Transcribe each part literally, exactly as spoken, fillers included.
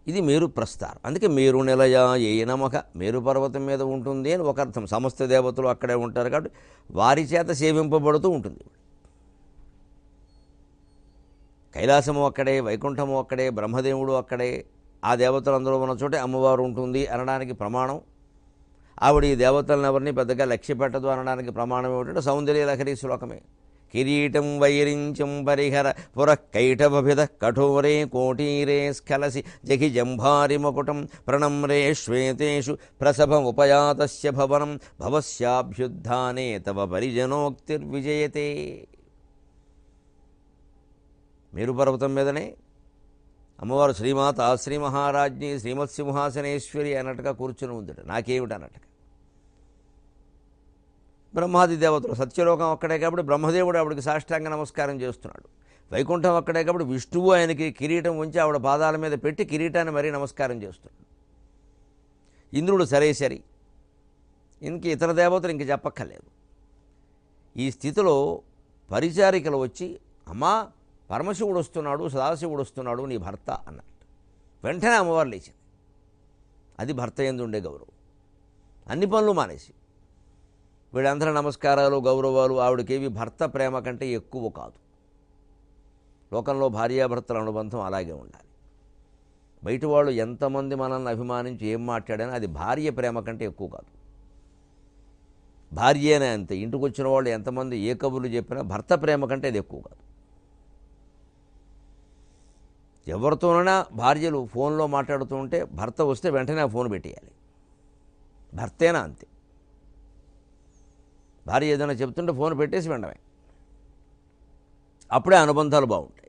ఇది మేరు ప్రస్థానం. అందుకే మేరు నిలయ ఏ నమక, మేరు పర్వతం మీద ఉంటుంది అని ఒక అర్థం. సమస్త దేవతలు అక్కడే ఉంటారు కాబట్టి వారి చేత సేవింపబడుతూ ఉంటుంది. కైలాసము అక్కడే, వైకుంఠము అక్కడే, బ్రహ్మదేవుడు అక్కడే, ఆ దేవతలందరూ ఉన్న చోటే అమ్మవారు ఉంటుంది అనడానికి ప్రమాణం. ఆవిడ ఈ దేవతలను ఎవరిని పెద్దగా లక్ష్య పెట్టదు అనడానికి ప్రమాణం ఏమిటంటే సౌందర్య లహరి శ్లోకమే. కిరీటం వైరించం పరిహర పురఃకైటభిద కఠోరే కోటీరే స్ఖలసి జహి జంభారి మకుటం ప్రణమ్రే శ్వేతేషు ప్రసభముపయాతస్య భవనం భవస్యాభ్యుద్ధానే తవ పరిజనోక్తిర్విజయతే. మేరు పర్వతం మీదనే అమ్మవారు శ్రీమాత శ్రీ మహారాజ్ఞి శ్రీమత్సింహాసనేశ్వరి అన్నట్టుగా కూర్చుని ఉందట. నాకేమిటి అన్నట్టుగా బ్రహ్మాది దేవతలు, సత్యలోకం అక్కడే కాబట్టి బ్రహ్మదేవుడు ఆవిడకి సాష్టాంగ నమస్కారం చేస్తున్నాడు. వైకుంఠం అక్కడే కాబట్టి విష్ణువు ఆయనకి కిరీటం ఉంచి ఆవిడ పాదాల మీద పెట్టి కిరీటాన్ని మరీ నమస్కారం చేస్తున్నాడు. ఇంద్రుడు సరే సరి, ఇంక ఇతర దేవతలు ఇంక చెప్పక్కర్లేదు. ఈ స్థితిలో పరిచారికలు వచ్చి అమ్మా పరమశివుడు వస్తున్నాడు, సదాశివుడు వస్తున్నాడు, నీ భర్త అన్నట్టు. వెంటనే అమ్మవారు లేచింది. అది భర్త యందు ఉండే గౌరవం. అన్ని పనులు మానేసి వీళ్ళందరూ నమస్కారాలు గౌరవాలు ఆవిడకేవి భర్త ప్రేమ కంటే ఎక్కువ కాదు. లోకంలో భార్యాభర్తల అనుబంధం అలాగే ఉండాలి. బయట వాళ్ళు ఎంతమంది మనల్ని అభిమానించి ఏం మాట్లాడానో అది భార్య ప్రేమ కంటే ఎక్కువ కాదు. భార్యనే అంతే. ఇంటికి వచ్చిన వాళ్ళు ఎంతమంది ఏ కబుర్లు చెప్పినా భర్త ప్రేమ కంటే అది ఎక్కువ కాదు. ఎవరితోనైనా భార్యలు ఫోన్లో మాట్లాడుతూ ఉంటే భర్త వస్తే వెంటనే ఆ ఫోన్ పెట్టేయాలి. భర్తేనా అంతే. భార్య ఏదైనా చెప్తుంటే ఫోన్ పెట్టేసి వెంటనే, అప్పుడే అనుబంధాలు బాగుంటాయి.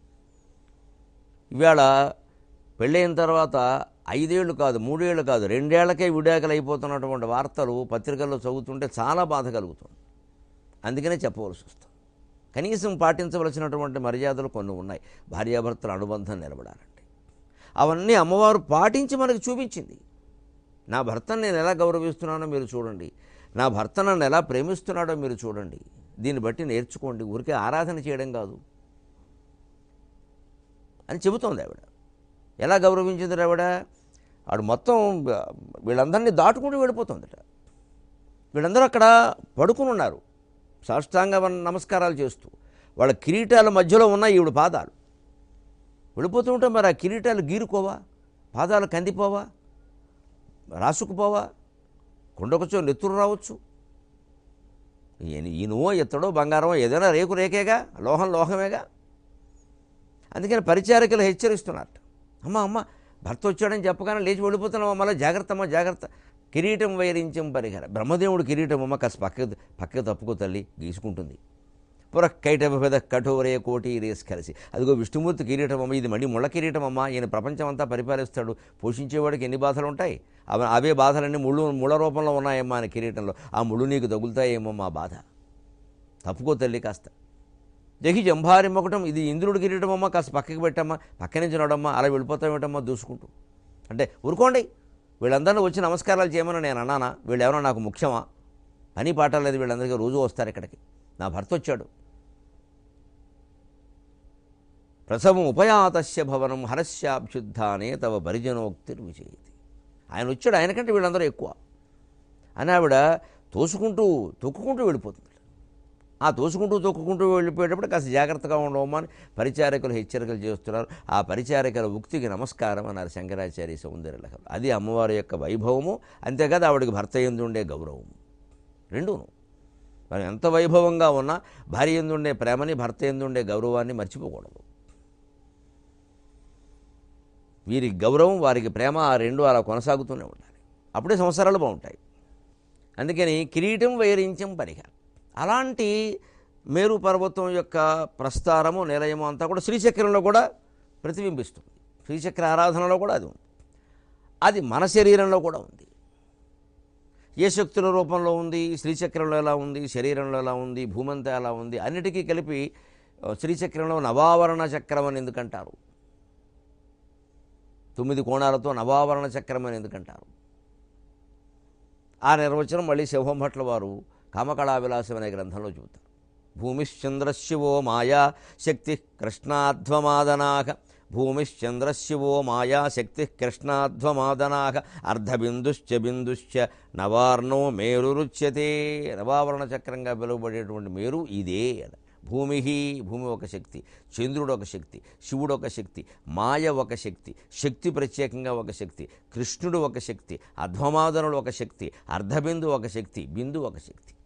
ఇవాళ పెళ్ళైన తర్వాత ఐదేళ్లు కాదు, మూడేళ్ళు కాదు, రెండేళ్లకే విడాకులు అయిపోతున్నటువంటి వార్తలు పత్రికల్లో చదువుతుంటే చాలా బాధ కలుగుతుంది. అందుకనే చెప్పవలసి వస్తుంది. కనీసం పాటించవలసినటువంటి మర్యాదలు కొన్ని ఉన్నాయి భార్యాభర్తల అనుబంధం నిలబడాలంటే. అవన్నీ అమ్మవారు పాటించి మనకు చూపించింది. నా భర్తను నేను ఎలా గౌరవిస్తున్నానో మీరు చూడండి, నా భర్త నన్ను ఎలా ప్రేమిస్తున్నాడో మీరు చూడండి, దీన్ని బట్టి నేర్చుకోండి, ఊరికే ఆరాధన చేయడం కాదు అని చెబుతోంది ఆవిడ. ఎలా గౌరవించింది ఆవిడ? ఆవిడ మొత్తం వీళ్ళందరినీ దాటుకుంటూ వెళ్ళిపోతుందట. వీళ్ళందరూ అక్కడ పడుకుని ఉన్నారు సాష్టాంగ నమస్కారాలు చేస్తూ. వాళ్ళ కిరీటాల మధ్యలో ఉన్న ఈవిడ పాదాలు వెళ్ళిపోతూ ఉంటే మరి ఆ కిరీటాలు గీరుకోవా, పాదాలు కందిపోవా, రాసుకుపోవా, కొండకొచ్చో నెత్తురు రావచ్చు. ఈనువో ఎత్తడో బంగారమో ఏదైనా రేకు రేకేగా, లోహం లోహమేగా. అందుకని పరిచారికలు హెచ్చరిస్తున్నారు, అమ్మ అమ్మ భర్త వచ్చాడని చెప్పగానే లేచి వెళ్ళిపోతున్నావు, మళ్ళీ జాగ్రత్త అమ్మ జాగ్రత్త. కిరీటం వైరించం పరిహర, బ్రహ్మదేవుడు కిరీటం అమ్మ, కాస్త పక్క పక్క తప్పుకో తల్లి, గీసుకుంటుంది. పురఃకైటభిద కఠోరే కోటి రేస్ కలిసి, అదిగో విష్ణుమూర్తి కిరీటం అమ్మ, ఇది మళ్ళీ ముళ్ళ కిరీటం అమ్మ, ఈయన ప్రపంచం అంతా పరిపాలిస్తాడు, పోషించేవాడికి ఎన్ని బాధలు ఉంటాయి, అవి అవే బాధలన్నీ ముళ్ళు ముళ్ళ రూపంలో ఉన్నాయమ్మా అని కిరీటంలో, ఆ ముళ్ళు నీకు తగులుతాయేమో మా బాధ, తప్పుకో తల్లి కాస్త. జహి జంభారి మొకటం, ఇది ఇంద్రుడి కిరీటం అమ్మ, కాస్త పక్కకి పెట్టమ్మా, పక్క నుంచి నడమ్మా, అలా వెళ్ళిపోతామేటమ్మా దూసుకుంటూ. అంటే ఊరుకోండి, వీళ్ళందరినీ వచ్చి నమస్కారాలు చేయమని నేను అన్నానా? వీళ్ళు ఎవరో నాకు ముఖ్యమా? పని పాట లేదు, వీళ్ళందరికీ రోజు వస్తారు ఇక్కడికి, నా భర్త వచ్చాడు. ప్రసవం ఉపయాతస్య భవనం హరస్యాభ్యుద్ధానే తవ పరిజనోక్తిర్విజయతి. ఆయన వచ్చాడు, ఆయనకంటే వీళ్ళందరూ ఎక్కువ అని ఆవిడ తోసుకుంటూ తొక్కుకుంటూ వెళ్ళిపోతుంది. ఆ తోసుకుంటూ తొక్కుకుంటూ వెళ్ళిపోయేటప్పుడు కాస్త జాగ్రత్తగా ఉండవమని పరిచారకులు హెచ్చరికలు చేస్తున్నారు. ఆ పరిచారకుల ఉక్తికి నమస్కారం అన్నారు శంకరాచార్య సౌందర్యలహరి. అది అమ్మవారి యొక్క వైభవము, అంతేకాదు ఆవిడకి భర్త యందు ఉండే గౌరవము. రెండూను మనం ఎంత వైభవంగా ఉన్నా భార్య యందు ఉండే ప్రేమని, భర్త యందు ఉండే గౌరవాన్ని మర్చిపోకూడదు. వీరికి గౌరవం, వారికి ప్రేమ, ఆ రెండు అలా కొనసాగుతూనే ఉండాలి. అప్పుడే సంవత్సరాలు బాగుంటాయి. అందుకని కిరీటం వైరించం పరిహారం. అలాంటి మేరు పర్వతం యొక్క ప్రస్థానము నిలయము అంతా కూడా శ్రీచక్రంలో కూడా ప్రతిబింబిస్తుంది. శ్రీచక్ర ఆరాధనలో కూడా అది ఉంది. అది మన శరీరంలో కూడా ఉంది. ఏ శక్తుల రూపంలో ఉంది, శ్రీచక్రంలో ఎలా ఉంది, శరీరంలో ఎలా ఉంది, భూమంతా ఎలా ఉంది, అన్నిటికీ కలిపి శ్రీచక్రంలో నవావరణ చక్రం అని ఎందుకంటారు? తొమ్మిది కోణాలతో నవావరణ చక్రం అని ఎందుకంటారు? ఆ నిర్వచనం మళ్ళీ సింహం భట్ల వారు కామకళా విలాసం అనే గ్రంథంలో చెబుతారు. భూమిశ్చంద్రశివో మాయా శక్తి కృష్ణాధ్వమాదనాక భూమిశ్చంద్రశివో మాయాశక్తి కృష్ణాధ్వమాదనాక అర్ధబిందుశ్చ బిందుశ్చ నవార్ణో మేరురుచ్యతే. నవావరణ చక్రంగా పిలువబడేటువంటి మేరు ఇదే. భూమి భూమి ఒక శక్తి, చంద్రుడు ఒక శక్తి, శివుడు ఒక శక్తి, మాయ ఒక శక్తి, శక్తి ప్రత్యేకంగా ఒక శక్తి, కృష్ణుడు ఒక శక్తి, అధ్వమాదనుడు ఒక శక్తి, అర్ధబిందు ఒక శక్తి, బిందు ఒక శక్తి.